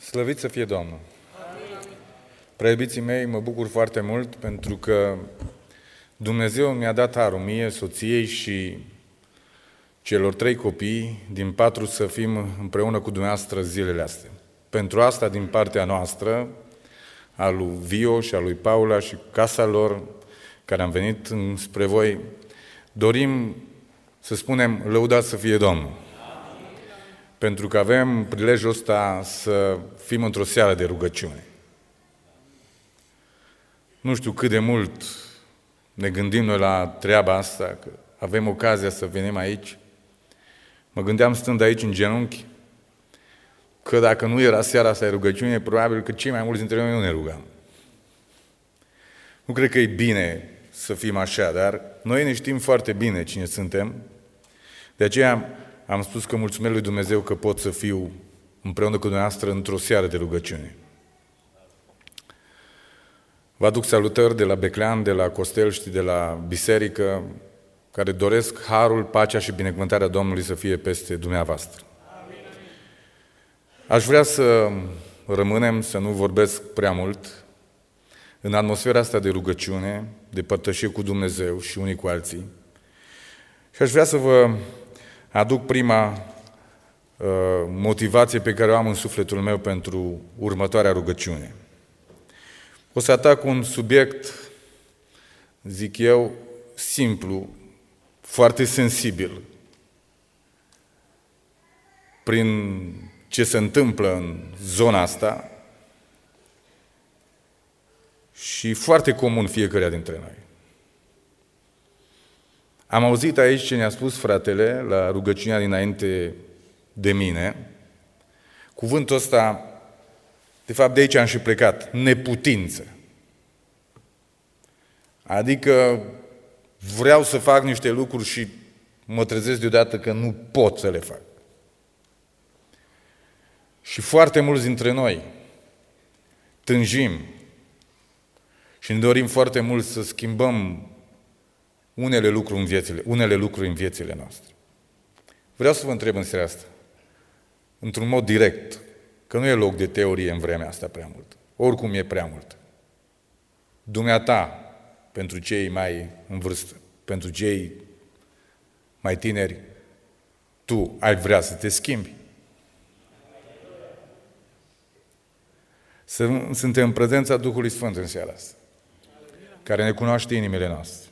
Slăvit să fie Domnul! Prea iubiții mei, mă bucur foarte mult pentru că Dumnezeu mi-a dat harul mie, soției și celor 3 copii, din 4 să fim împreună cu dumneavoastră zilele astea. Pentru asta, din partea noastră, a lui Vio și a lui Paula și casa lor, care am venit spre voi, dorim să spunem, lăudat să fie Domnul. Pentru că avem prilejul ăsta să fim într-o seară de rugăciune. Nu știu cât de mult ne gândim noi la treaba asta, că avem ocazia să venim aici. Mă gândeam stând aici în genunchi, că dacă nu era seara asta de rugăciune, probabil că cei mai mulți dintre noi nu ne rugam. Nu cred că e bine să fim așa, dar noi ne știm foarte bine cine suntem. De aceea am spus că mulțumesc lui Dumnezeu că pot să fiu împreună cu dumneavoastră într-o seară de rugăciune. Vă aduc salutări de la Beclean, de la Costel și de la biserică, care doresc harul, pacea și binecuvântarea Domnului să fie peste dumneavoastră. Amin. Aș vrea să rămânem, să nu vorbesc prea mult, în atmosfera asta de rugăciune, de părtășie cu Dumnezeu și unii cu alții. Și aș vrea să vă aduc prima motivație pe care o am în sufletul meu pentru următoarea rugăciune. O să atac un subiect, zic eu, simplu, foarte sensibil, prin ce se întâmplă în zona asta și foarte comun fiecare dintre noi. Am auzit aici ce ne-a spus fratele la rugăciunea dinainte de mine. Cuvântul ăsta, de fapt de aici am și plecat, neputință. Adică vreau să fac niște lucruri și mă trezesc deodată că nu pot să le fac. Și foarte mulți dintre noi tânjim și ne dorim foarte mult să schimbăm unele lucruri în viețile noastre. Vreau să vă întreb în seara asta, într-un mod direct, că nu e loc de teorie în vremea asta prea mult. Oricum e prea mult. Dumneata, pentru cei mai în vârstă, pentru cei mai tineri, tu ai vrea să te schimbi. Suntem în prezența Duhului Sfânt în seara asta, care ne cunoaște inimile noastre.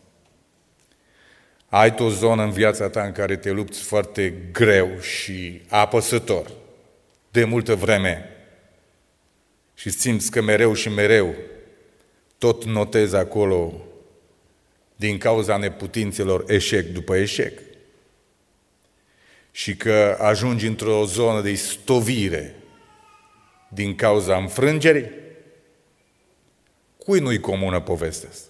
Ai tu o zonă în viața ta în care te lupți foarte greu și apăsător, de multă vreme, și simți că mereu și mereu tot notezi acolo din cauza neputințelor eșec după eșec și că ajungi într-o zonă de istovire din cauza înfrângerii, cui nu-i comună povestea asta?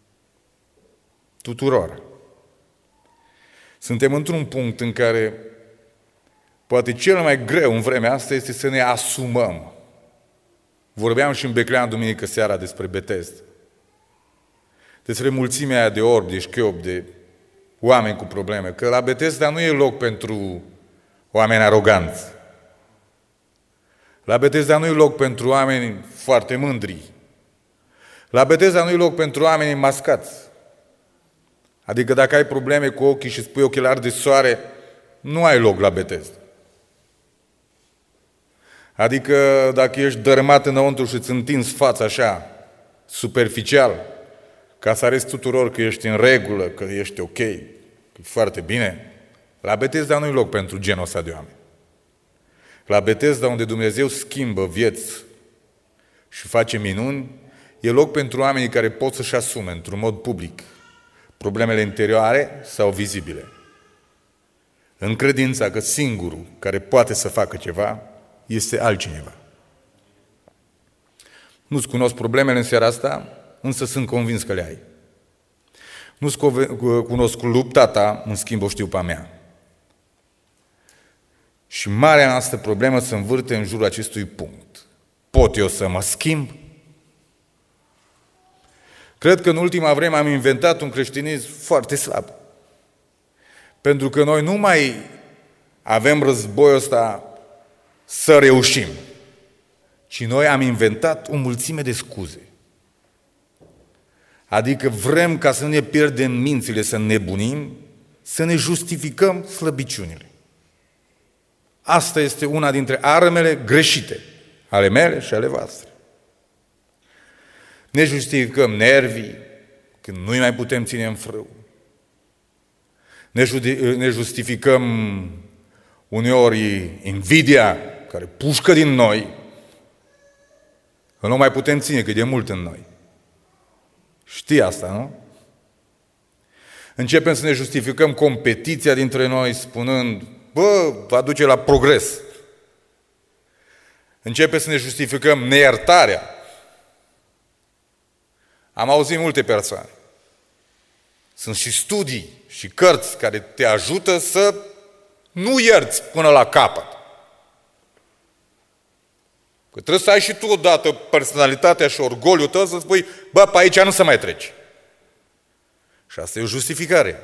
Tuturor. Suntem într-un punct în care poate cel mai greu în vremea asta este să ne asumăm. Vorbeam și în Beclean duminică seara despre Betesda. Despre mulțimea aia de orbi, de șchiopi, de oameni cu probleme. Că la Betesda nu e loc pentru oameni aroganți. La Betesda nu e loc pentru oameni foarte mândri. La Betesda nu e loc pentru oameni mascați. Adică dacă ai probleme cu ochii și spui ochelari de soare, nu ai loc la Betesda. Adică dacă ești dărâmat înăuntru și îți întinzi fața așa, superficial, ca să arăți tuturor că ești în regulă, că ești ok, că e foarte bine, la Betesda nu e loc pentru genul ăsta de oameni. La Betesda, unde Dumnezeu schimbă vieți și face minuni, e loc pentru oamenii care pot să-și asume într-un mod public problemele interioare sau vizibile. În credința că singurul care poate să facă ceva este altcineva. Nu-ți cunosc problemele în seara asta, însă sunt convins că le ai. Nu-ți cunosc lupta ta, în schimb o știu pe a mea. Și marea noastră problemă se învârte în jurul acestui punct. Pot eu să mă schimb? Cred că în ultima vreme am inventat un creștinism foarte slab. Pentru că noi nu mai avem războiul ăsta să reușim. ci noi am inventat o mulțime de scuze. Adică vrem ca să nu ne pierdem mințile, să nebunim, să ne justificăm slăbiciunile. Asta este una dintre armele greșite, ale mele și ale voastre. Ne justificăm nervii, când nu-i mai putem ține în frâu. Ne justificăm uneori invidia care pușcă din noi, că nu mai putem ține, că e de mult în noi. Știi asta, nu? Începem să ne justificăm competiția dintre noi spunând, va duce la progres. Începem să ne justificăm neiertarea. Am auzit multe persoane. Sunt și studii și cărți care te ajută să nu ierți până la capăt. Că trebuie să ai și tu odată personalitatea și orgoliul tău să spui, pe aici nu se mai trece. Și asta e o justificare.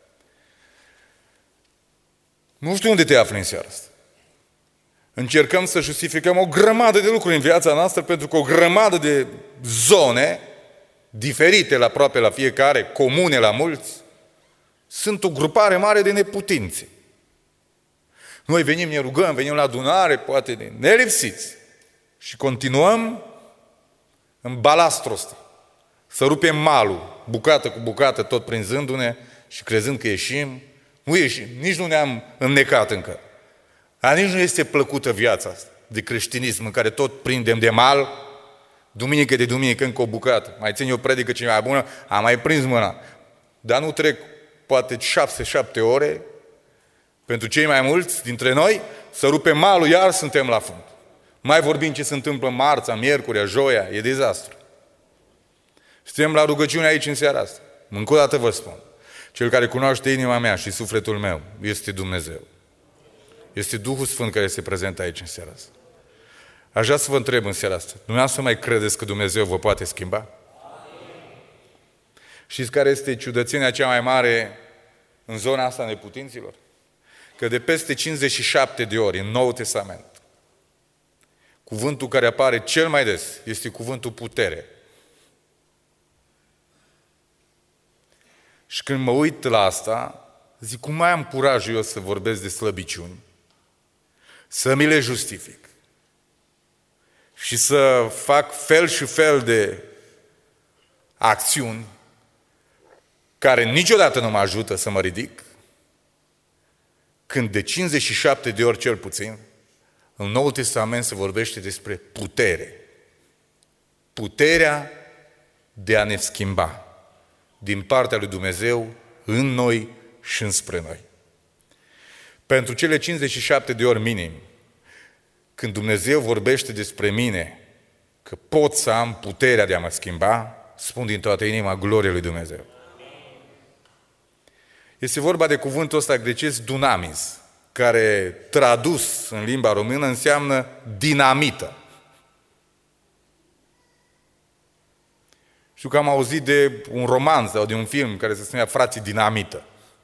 Nu știu unde te afli în seara asta. Încercăm să justificăm o grămadă de lucruri în viața noastră pentru că o grămadă de zone diferite la aproape la fiecare, comune la mulți, sunt o grupare mare de neputințe. Noi venim, ne rugăm, venim la adunare, poate de nelipsiți și continuăm în balastru ăsta. Să rupem malul, bucată cu bucată, tot prinzându-ne și crezând că ieșim. Nu ieșim, nici nu ne-am înnecat încă. Dar nici nu este plăcută viața asta de creștinism în care tot prindem de mal, duminică de duminică încă o bucată. Mai țin o predică cea mai bună, am mai prins mâna. Dar nu trec poate 6-7 ore pentru cei mai mulți dintre noi să rupem malul, iar suntem la fund. Mai vorbim ce se întâmplă marța, miercurea, joia, e dezastru. Suntem la rugăciune aici în seara asta. Încă o dată vă spun. Cel care cunoaște inima mea și sufletul meu este Dumnezeu. Este Duhul Sfânt care se prezentă aici în seara asta. Aș vrea să vă întreb în seara asta. Dumneavoastră mai credeți că Dumnezeu vă poate schimba? Știți care este ciudățenia cea mai mare în zona asta a neputinților? Că de peste 57 de ori în Noul Testament, cuvântul care apare cel mai des este cuvântul putere. Și când mă uit la asta, zic, cum mai am curajul eu să vorbesc de slăbiciuni, să mi le justific și să fac fel și fel de acțiuni care niciodată nu mă ajută să mă ridic, când de 57 de ori cel puțin, în Noul Testament se vorbește despre putere. Puterea de a ne schimba din partea lui Dumnezeu în noi și înspre noi. Pentru cele 57 de ori minim, când Dumnezeu vorbește despre mine, că pot să am puterea de a mă schimba, spun din toată inima gloria lui Dumnezeu. Este vorba de cuvântul ăsta grecesc dunamis, care tradus în limba română înseamnă dinamită. Știu că am auzit de un roman sau de un film care se spunea Frații Dinamită.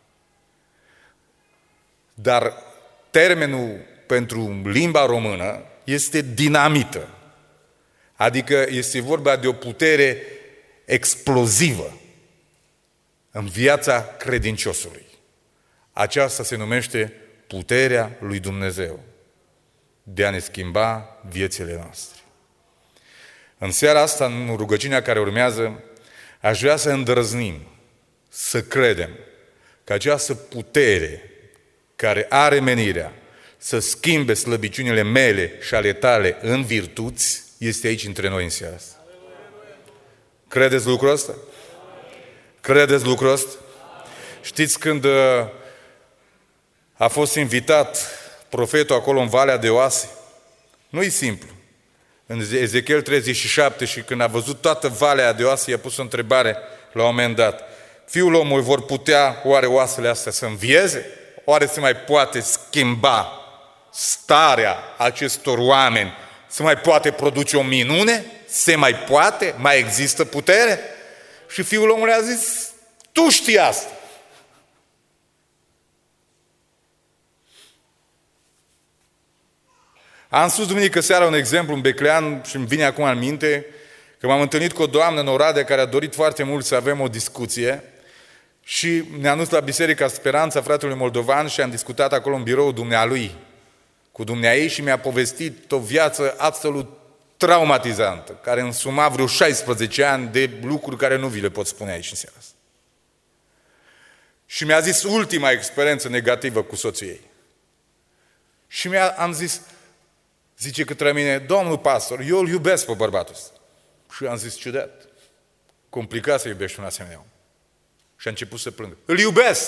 Dar termenul pentru limba română este dinamită. Adică este vorba de o putere explozivă în viața credinciosului. Aceasta se numește puterea lui Dumnezeu de a ne schimba viețile noastre. În seara asta, în rugăciunea care urmează, aș vrea să îndrăznim, să credem că această putere care are menirea să schimbe slăbiciunile mele și ale tale în virtuți, este aici între noi în seara asta. Credeți lucrul ăsta? Credeți lucrul ăsta? Știți când a fost invitat profetul acolo în Valea de Oase? Nu-i simplu. În Ezechiel 37 și când a văzut toată Valea de Oase, i-a pus o întrebare la un moment dat. Fiul omului, vor putea oare oasele astea să învieze? Oare se mai poate schimba starea acestor oameni? Se mai poate produce o minune? Se mai poate? Mai există putere? Și Fiul omului a zis, tu știi asta. Am spus duminică seara un exemplu în Beclean și îmi vine acum în minte că m-am întâlnit cu o doamnă în Oradea care a dorit foarte mult să avem o discuție și ne-am dus la Biserica Speranța fratelui Moldovan și am discutat acolo în biroul dumnealui cu dumneaei și mi-a povestit o viață absolut traumatizantă, care însuma vreo 16 ani de lucruri care nu vi le pot spune aici în seara asta. Și mi-a zis ultima experiență negativă cu soțul ei. Și am zis, zice către mine, domnul pastor, eu îl iubesc pe bărbatul ăsta. Și am zis, ciudat, complicat să iubești un asemenea om. Și a început să plângă. Îl iubesc!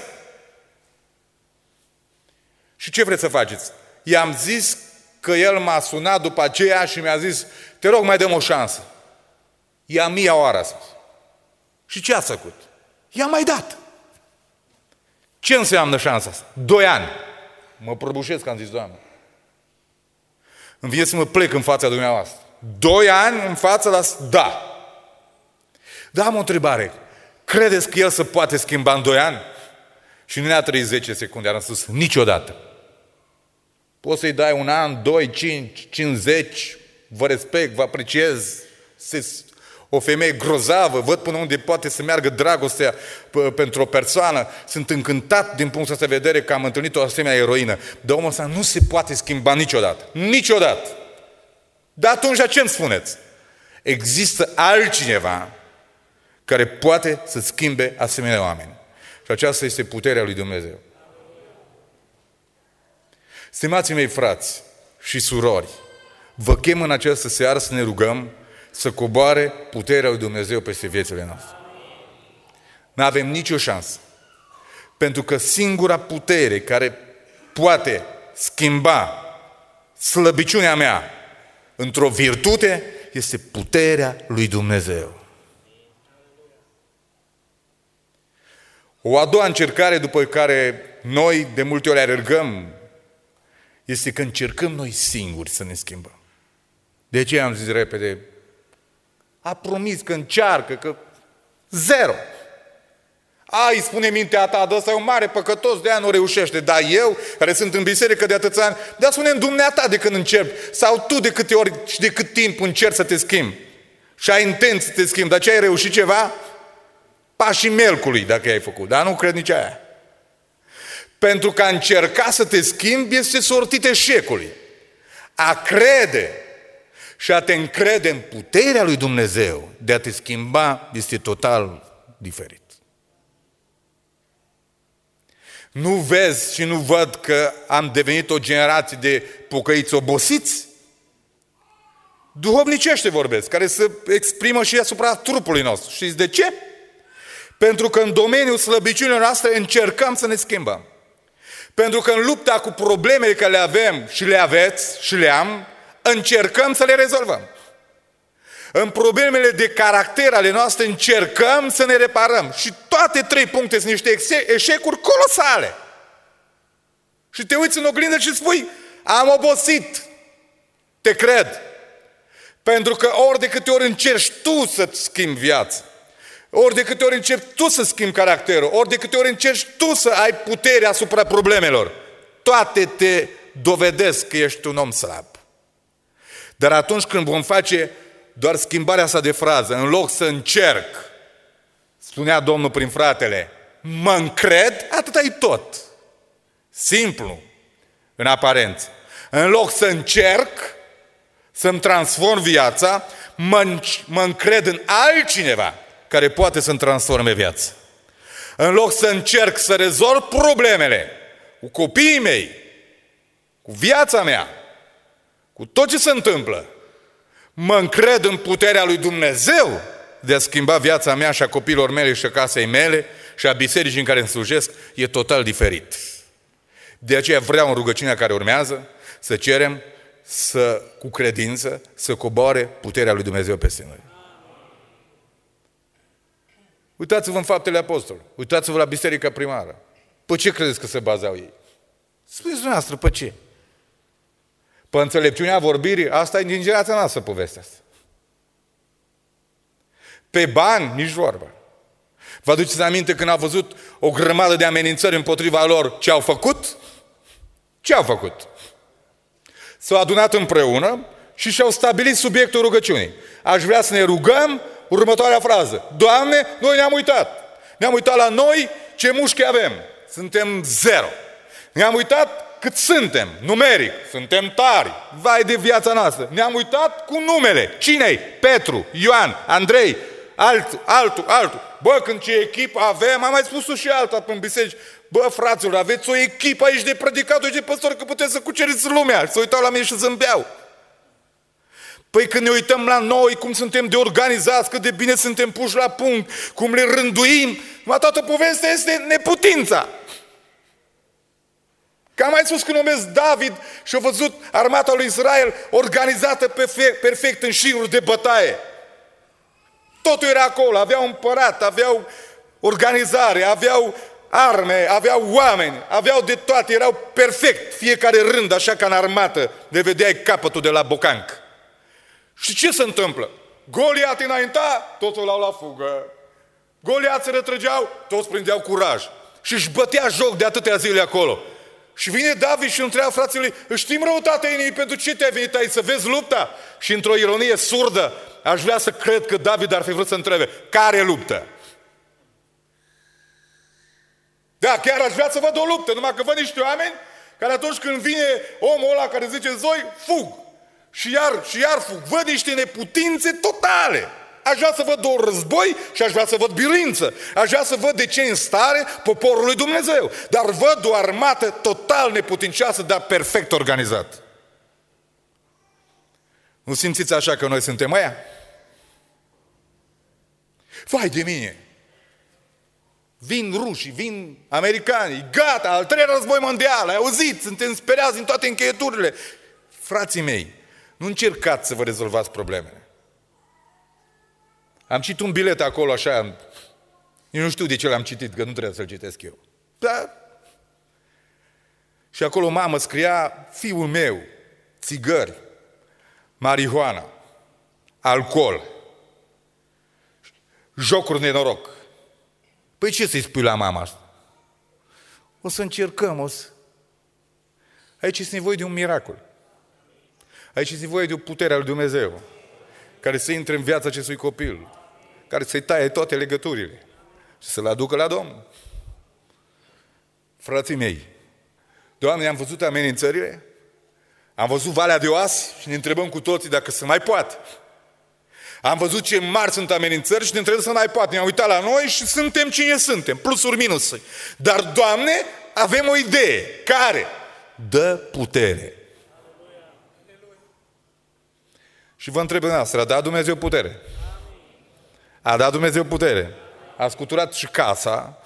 Și ce vreți să faceți? I-am zis că el m-a sunat după aceea și mi-a zis, te rog, mai dăm o șansă. I-a 1000 oară, a spus. Și ce ați făcut? I-am mai dat. Ce înseamnă șansa asta? 2 ani. Mă prăbușesc, am zis, Doamne. Îmi vine să mă plec în fața dumneavoastră. 2 ani în fața, dar da. Dar am o întrebare. Credeți că el se poate schimba în 2 ani? Și nu ne-a trăit 10 secunde, am spus, niciodată. Poți să-i dai 1 an, 2, 5, 50, vă respect, vă apreciez, o femeie grozavă, văd până unde poate să meargă dragostea pentru o persoană, sunt încântat din punctul ăsta de vedere că am întâlnit o asemenea eroină. Dar omul ăsta nu se poate schimba niciodată. Niciodată. Dar atunci ce îmi spuneți? Există altcineva care poate să schimbe asemenea oameni. Și aceasta este puterea lui Dumnezeu. Stimații mei frați și surori, vă chem în această seară să ne rugăm să coboare puterea lui Dumnezeu peste viețile noastre. Nu avem nicio șansă. Pentru că singura putere care poate schimba slăbiciunea mea într-o virtute este puterea lui Dumnezeu. O a doua încercare după care noi de multe ori alergăm este că încercăm noi singuri să ne schimbăm. De ce am zis repede? A promis că încearcă, că 0. Ai, spune mintea ta, ăsta e un mare păcătos, de aia nu reușește. Dar eu, care sunt în biserică de atâția ani, dar spune-mi dumneata de când încerci, sau tu de câte ori și de cât timp încerci să te schimbi. Și ai intenție să te schimbi, dar ce ai reușit ceva? Pașii melcului, dacă ai făcut, dar nu cred nici aia. Pentru că a încerca să te schimbi este sortit eșecului. A crede și a te încrede în puterea lui Dumnezeu de a te schimba este total diferit. Nu vezi și nu văd că am devenit o generație de pocăiți obosiți? Duhovnicește vorbesc, care se exprimă și asupra trupului nostru. Știți de ce? Pentru că în domeniul slăbiciunilor noastre încercăm să ne schimbăm. Pentru că în lupta cu problemele care le avem și le aveți și le am, încercăm să le rezolvăm. În problemele de caracter ale noastre încercăm să ne reparăm. Și toate 3 puncte sunt niște eșecuri colosale. Și te uiți în oglindă și spui, am obosit. Te cred. Pentru că ori de câte ori încerci tu să-ți schimbi viața, ori de câte ori încerci tu să schimbi caracterul, ori de câte ori încerci tu să ai putere asupra problemelor, toate te dovedesc că ești un om slab. Dar atunci când vom face doar schimbarea asta de frază, în loc să încerc, spunea Domnul prin fratele, mă încred, atâta e tot. Simplu, în aparență. În loc să încerc să-mi transform viața, mă încred în altcineva care poate să-mi transforme viața. În loc să încerc să rezolv problemele cu copiii mei, cu viața mea, cu tot ce se întâmplă, mă încred în puterea lui Dumnezeu de a schimba viața mea și a copiilor mele și a casei mele și a bisericii în care îmi slujesc, e total diferit. De aceea vreau în rugăciunea care urmează să cerem cu credință să coboare puterea lui Dumnezeu peste noi. Uitați-vă în Faptele Apostolilor, uitați-vă la biserica primară. Pe ce credeți că se bazau ei? Spuneți dumneavoastră, pe ce? Pe înțelepciunea vorbirii? Asta e din generația noastră povestea asta. Pe bani, nici vorba. Vă aduceți aminte când au văzut o grămadă de amenințări împotriva lor, ce au făcut? Ce au făcut? s-au adunat împreună și și-au stabilit subiectul rugăciunii. Aș vrea să ne rugăm următoarea frază. Doamne, noi ne-am uitat. Ne-am uitat la noi ce mușchi avem. Suntem 0. Ne-am uitat cât suntem, numeric. Suntem tari. Vai de viața noastră. Ne-am uitat cu numele. Cine-i? Petru, Ioan, Andrei, altul. Bă, când ce echipă avem, am mai spus-o și alta în biserici. Bă, fraților, aveți o echipă aici de predicatori și de păstori că puteți să cuceriți lumea. Și să uitau la mine și zâmbeau. Păi când ne uităm la noi, cum suntem de organizați, cât de bine suntem puși la punct, cum le rânduim, toată povestea este neputința. Că am mai spus când numesc David și a văzut armata lui Israel organizată perfect în șiruri de bătaie. Totul era acolo, aveau împărat, aveau organizare, aveau arme, aveau oameni, aveau de toate, erau perfect, fiecare rând, așa ca în armată, le vedeai capătul de la bocanc. Și ce se întâmplă? Goliat înainta, toți o luau la fugă. Goliat se retrăgeau, toți prindeau curaj. Și își bătea joc de atâtea zile acolo. Și vine David și întreabă frații lui, știm răutatea inimii, pentru ce te-ai venit aici, să vezi lupta? Și într-o ironie surdă, aș vrea să cred că David ar fi vrut să întrebe, care luptă? Da, chiar aș vrea să văd o luptă, numai că văd niște oameni care atunci când vine omul ăla care zice zoi, fug. Și iar fug. Văd niște neputințe totale. Aș vrea să văd un război și aș vrea să văd biruință. Aș vrea să văd de ce în stare poporul lui Dumnezeu. Dar văd o armată total neputincioasă, dar perfect organizat. Nu simțiți așa că noi suntem aia? Vai de mine! Vin rușii, vin americanii, gata, al 3-lea război mondial, ai auzit, suntem speriați din toate încheieturile. Frații mei, nu încercați să vă rezolvați problemele. Am citit un bilet acolo așa, eu nu știu de ce l-am citit, că nu trebuie să-l citesc eu. Da. Și acolo mamă scria, fiul meu, țigări, marihuana, alcool, jocuri de noroc. Păi ce să-i spui la mama asta? O să încercăm, Aici este nevoie de un miracol. Aici este nevoie de o putere a lui Dumnezeu, care să intre în viața acestui copil, care să-i taie toate legăturile și să-l aducă la Domnul. Frații mei, Doamne, am văzut amenințările, am văzut valea de oase și ne întrebăm cu toții dacă se mai poate. Am văzut ce mari sunt amenințări și ne întrebăm să mai poate. Ne-am uitat la noi și suntem cine suntem, plusuri, minusuri. Dar, Doamne, avem o idee. Care? Dă putere. Și vă întreb dumneavoastră, a dat Dumnezeu putere? A dat Dumnezeu putere. A scuturat și casa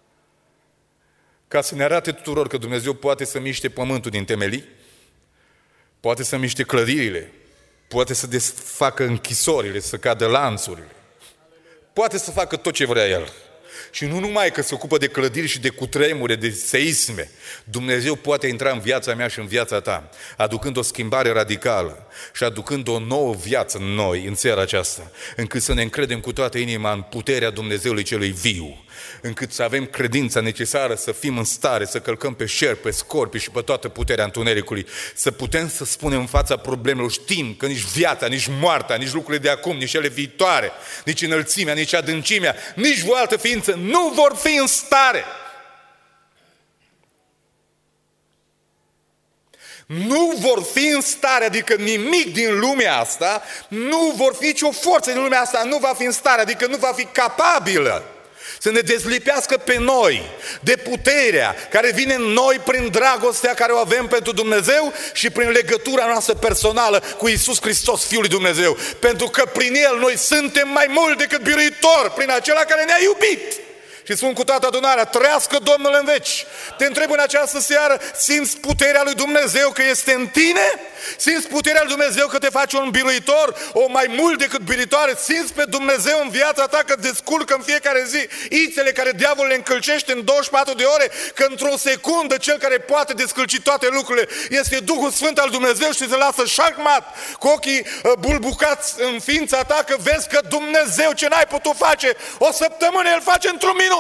ca să ne arate tuturor că Dumnezeu poate să miște pământul din temelii, poate să miște clădirile, poate să desfacă închisorile, să cadă lanțurile. Poate să facă tot ce vrea El. Și nu numai că se ocupă de clădiri și de cutremure, de seisme. Dumnezeu poate intra în viața mea și în viața ta, aducând o schimbare radicală și aducând o nouă viață în noi, în seara aceasta, încât să ne încredem cu toată inima în puterea Dumnezeului celui viu, încât să avem credința necesară să fim în stare să călcăm pe șerpi, pe scorpii și pe toată puterea întunericului, să putem să spunem în fața problemelor, știm că nici viața, nici moartea, nici lucrurile de acum, nici cele viitoare, nici înălțimea, nici adâncimea, nici o altă ființă nu vor fi în stare. Nu vor fi în stare, adică nimic din lumea asta, nu vor fi nicio forță din lumea asta, nu va fi în stare, adică nu va fi capabilă să ne dezlipească pe noi de puterea care vine în noi prin dragostea care o avem pentru Dumnezeu și prin legătura noastră personală cu Iisus Hristos, Fiul lui Dumnezeu. Pentru că prin El noi suntem mai mult decât biruitori, prin acela care ne-a iubit. Și spun cu toată adunarea, trăiască Domnul în veci. Te întreb în această seară, simți puterea lui Dumnezeu că este în tine? Simți puterea lui Dumnezeu că te face un biruitor, o mai mult decât biruitoare? Simți pe Dumnezeu în viața ta că descurcă în fiecare zi ițele care diavolul le încălcește în 24 de ore? Că într-o secundă cel care poate descălci toate lucrurile este Duhul Sfânt al Dumnezeu și te lasă șahmat cu ochii bulbucați în ființa ta că vezi că Dumnezeu ce n-ai putut face o săptămână El face într-un minut.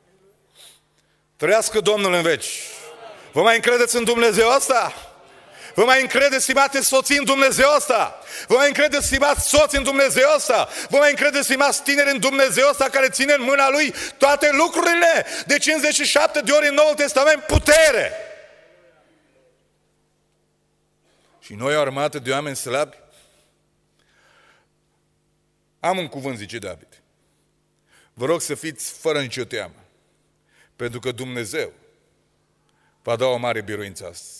Trăiască Domnul în veci. Vă mai încredeți în Dumnezeu ăsta? Vă mai încredeți, stimate soții, în Dumnezeu ăsta? Vă mai încredeți, stimați soți, în Dumnezeu ăsta? Vă mai încredeți, stimați tineri, în Dumnezeu ăsta care ține în mâna Lui toate lucrurile? De 57 de ori în Noul Testament putere. Și noi o armată de oameni slabi? Am un cuvânt, zice David. Vă rog să fiți fără nicio teamă, pentru că Dumnezeu va da o mare biruință astăzi.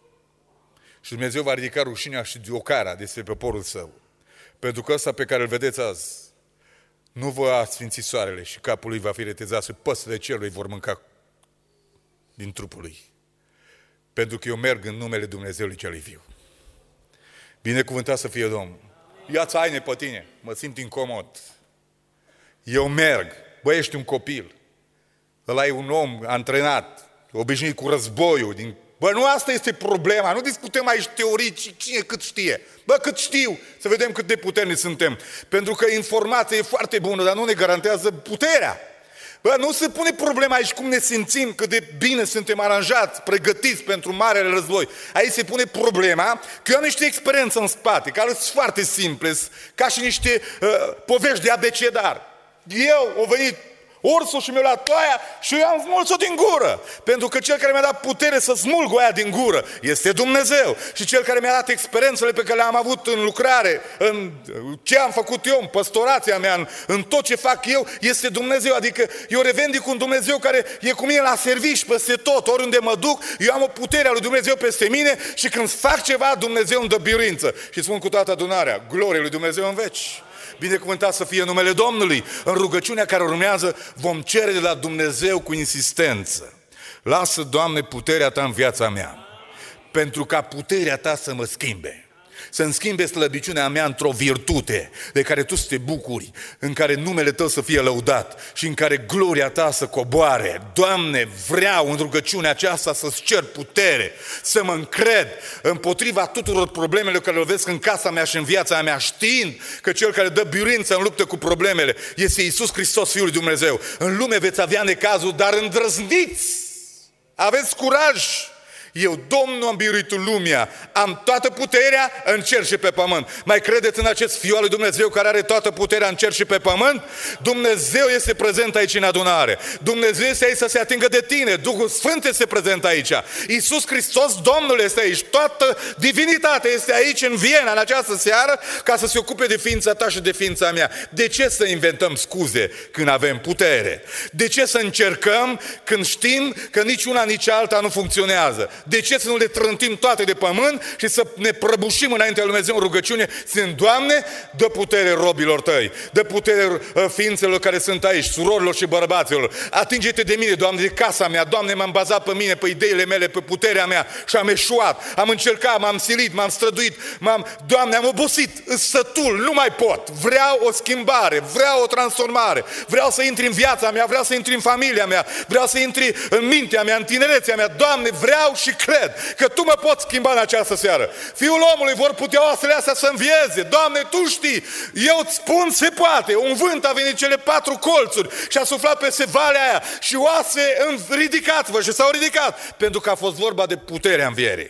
Și Dumnezeu va ridica rușinea și ocara despre poporul Său. Pentru că ăsta pe care îl vedeți azi nu va sfinți soarele și capul lui va fi retezat și păsările cerului vor mânca din trupul lui. Pentru că eu merg în numele Dumnezeului celui viu. Binecuvântat să fie Domnul. Ia-ți haine pe tine, mă simt incomod. Eu merg, bă, ești un copil. Ăla e un om antrenat, obișnuit cu războiul. Bă, nu asta este problema, nu discutăm aici teorii, cine cât știe. Bă, cât știu, să vedem cât de puternici suntem. Pentru că informația e foarte bună, dar nu ne garantează puterea. Bă, nu se pune problema aici cum ne simțim, cât de bine suntem aranjați, pregătiți pentru marele război. Aici se pune problema că eu am niște experiență în spate, care sunt foarte simple, ca și niște povești de abecedar. Eu au venit ursul și mi-a luat toaia și eu am smuls-o din gură. Pentru că cel care mi-a dat putere să smulg oaia din gură este Dumnezeu. Și cel care mi-a dat experiențele pe care le-am avut în lucrare, în ce am făcut eu, în păstorația mea, în tot ce fac eu, este Dumnezeu. Adică eu revendic un Dumnezeu care e cu mine la servici peste tot, oriunde mă duc, eu am o putere a lui Dumnezeu peste mine și când fac ceva, Dumnezeu îmi dă biruință. Și spun cu toată adunarea, glorie lui Dumnezeu în veci. Binecuvântat să fie numele Domnului. În rugăciunea care urmează vom cere de la Dumnezeu cu insistență. Lasă, Doamne, puterea Ta în viața mea, pentru ca puterea Ta să mă schimbe. Să-mi schimbe slăbiciunea mea într-o virtute de care Tu să te bucuri, în care numele Tău să fie lăudat și în care gloria Ta să coboare. Doamne, vreau în rugăciunea aceasta să-ți cer putere, să mă încred împotriva tuturor problemelor care le lovesc în casa mea și în viața mea, știind că Cel care dă biruință în luptă cu problemele este Iisus Hristos, Fiul lui Dumnezeu. În lume veți avea necazuri, dar îndrăzniți! Aveți curaj! Eu, Domnul, am biruit lumea, am toată puterea în cer și pe pământ. Mai credeți în acest Fiul al lui Dumnezeu care are toată puterea în cer și pe pământ? Dumnezeu este prezent aici în adunare. Dumnezeu este aici să se atingă de tine. Duhul Sfânt este prezent aici. Iisus Hristos, Domnul, este aici. Toată divinitatea este aici în Viena în această seară ca să se ocupe de ființa ta și de ființa mea. De ce să inventăm scuze când avem putere? De ce să încercăm când știm că nici una, nici alta nu funcționează? De ce să nu le trântim toate de pământ și să ne prăbușim înaintea lui Dumnezeu în rugăciune, ținând, Doamne, dă putere robilor Tăi, dă putere ființelor care sunt aici, surorilor și bărbaților. Atinge-te de mine, Doamne, de casa mea. Doamne, m-am bazat pe mine, pe ideile mele, pe puterea mea și am eșuat. Am încercat, m-am silit, m-am străduit, Doamne, am obosit, sătul, nu mai pot. Vreau o schimbare, vreau o transformare, vreau să intri în viața mea, vreau să intri în familia mea, vreau să intri în mintea mea, în tinerețea mea. Doamne, vreau și cred că Tu mă poți schimba în această seară. Fiul omului vor putea oasele astea să învieze. Doamne, Tu știi, eu îți spun, se poate. Un vânt a venit cele 4 colțuri și a suflat peste valea aia și oase ridicați-vă și s-au ridicat, pentru că a fost vorba de puterea învierii.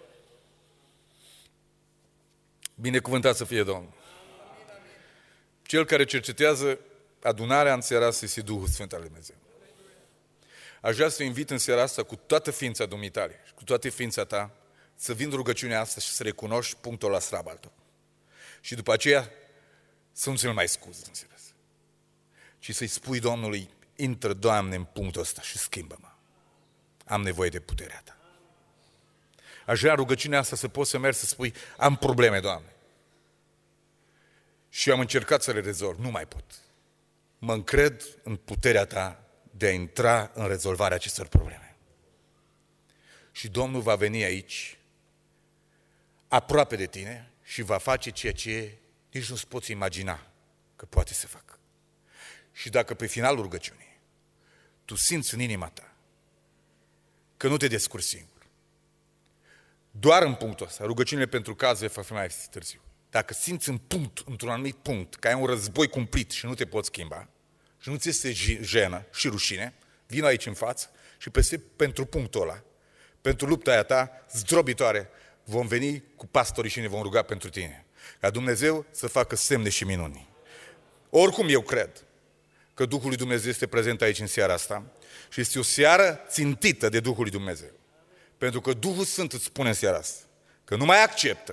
Binecuvântat să fie Domnul. Cel care cercetează adunarea în seara asta este Duhul Sfânt al lui Dumnezeu. Aș vrea să invit în seara asta cu toată ființa dumitale și cu toată ființa ta să vin rugăciunea asta și să recunoști punctul la slab al tău. Și după aceea să nu ți-l mai scuzi în seara asta, ci să-i spui Domnului, intră, Doamne, în punctul ăsta și schimbă-mă. Am nevoie de puterea Ta. Aș vrea rugăciunea asta să poți să mergi să spui, am probleme, Doamne. Și eu am încercat să le rezolv, nu mai pot. Mă încred în puterea Ta de a intra în rezolvarea acestor probleme. Și Domnul va veni aici, aproape de tine și va face ceea ce nici nu-ți poți imagina că poate să facă. Și dacă pe finalul rugăciunii tu simți în inima ta că nu te descurci singur, doar în punctul ăsta, rugăciunile pentru caz va fi mai târziu. Dacă simți într-un anumit punct că ai un război cumplit și nu te poți schimba, și nu ți este jenă și rușine, vino aici în față și pentru punctul ăla, pentru lupta aia ta zdrobitoare, vom veni cu pastorii și ne vom ruga pentru tine. Ca Dumnezeu să facă semne și minuni. Oricum eu cred că Duhul lui Dumnezeu este prezent aici în seara asta și este o seară țintită de Duhul lui Dumnezeu. Pentru că Duhul Sfânt îți spune în seara asta că nu mai acceptă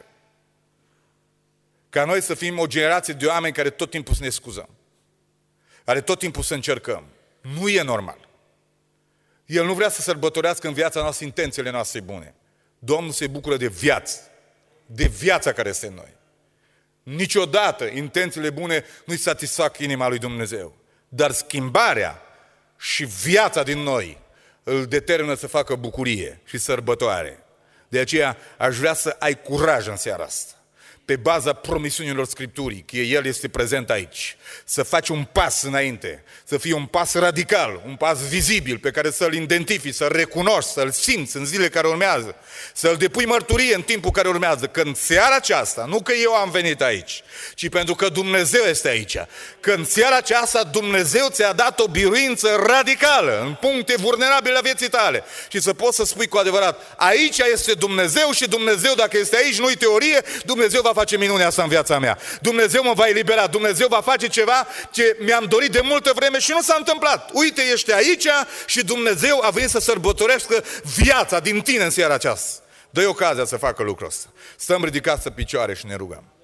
ca noi să fim o generație de oameni care tot timpul să ne scuzăm, care tot timpul să încercăm. Nu e normal. El nu vrea să sărbătorească în viața noastră intențiile noastre bune. Domnul se bucură de viața care este în noi. Niciodată intențiile bune nu-i satisfac inima lui Dumnezeu. Dar schimbarea și viața din noi îl determină să facă bucurie și sărbătoare. De aceea aș vrea să ai curaj în seara asta, pe baza promisiunilor Scripturii, că El este prezent aici, să faci un pas înainte, să fie un pas radical, un pas vizibil, pe care să-l identifici, să-l recunoști, să-l simți în zilele care urmează, să-l depui mărturie în timpul care urmează, că în seara aceasta, nu că eu am venit aici, ci pentru că Dumnezeu este aici, că în seara aceasta Dumnezeu ți-a dat o biruință radicală, în puncte vulnerabile la vieții tale, și să poți să spui cu adevărat, aici este Dumnezeu și Dumnezeu, dacă este aici, nu-i teorie, Dumnezeu va face minunea asta în viața mea. Dumnezeu mă va elibera, Dumnezeu va face ceva ce mi-am dorit de multă vreme și nu s-a întâmplat. Uite, ești aici și Dumnezeu a venit să sărbătorească viața din tine în seara aceasta. Dă-i ocazia să facă lucrul ăsta. Stăm ridicați pe picioare și ne rugăm.